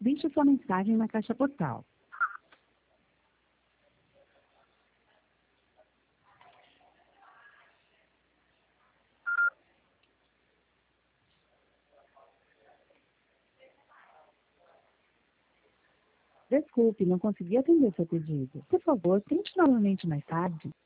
Deixe sua mensagem na caixa postal. Desculpe, não consegui atender seu pedido. Por favor, tente novamente mais tarde.